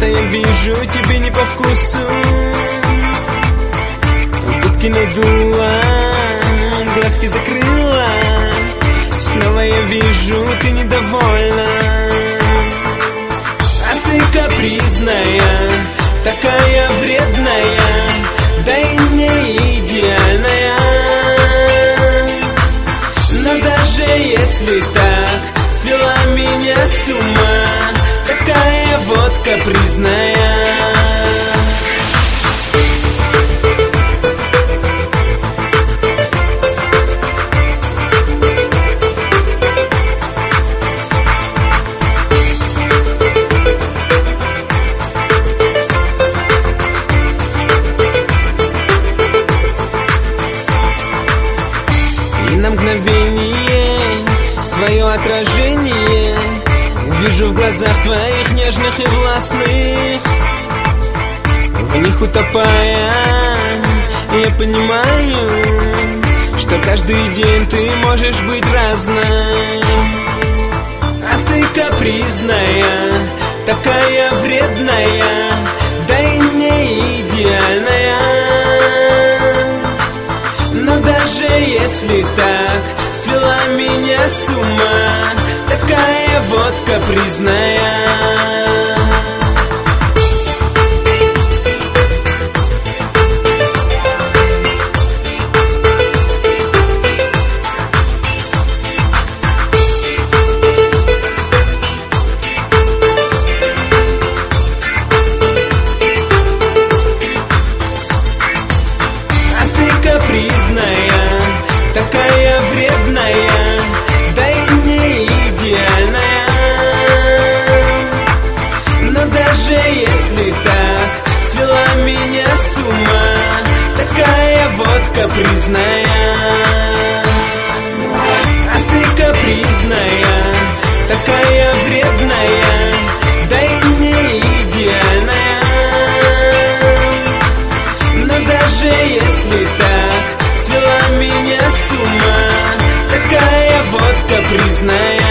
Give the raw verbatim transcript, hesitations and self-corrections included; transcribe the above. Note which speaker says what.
Speaker 1: Что-то я вижу тебе не по вкусу. Губки надула, глазки закрыла. Снова я вижу, ты недовольна. А ты капризная, такая вредная, да и не идеальная. Но даже если так свела меня с ума, такая вот капризная. И на мгновение свое отражение вижу в глазах твоих нежных и властных. В них утопая, я понимаю, что каждый день ты можешь быть разной. А ты капризная, такая вредная, да и не идеальная. Но даже если так свела меня с ума, такая вот капризная. А ты капризная, такая вредная, да и не идеальная. Но даже если так свела меня с ума, такая вот капризная. А ты капризная, такая вредная, да и не идеальная. Но даже если так свела меня с ума, такая вот капризная.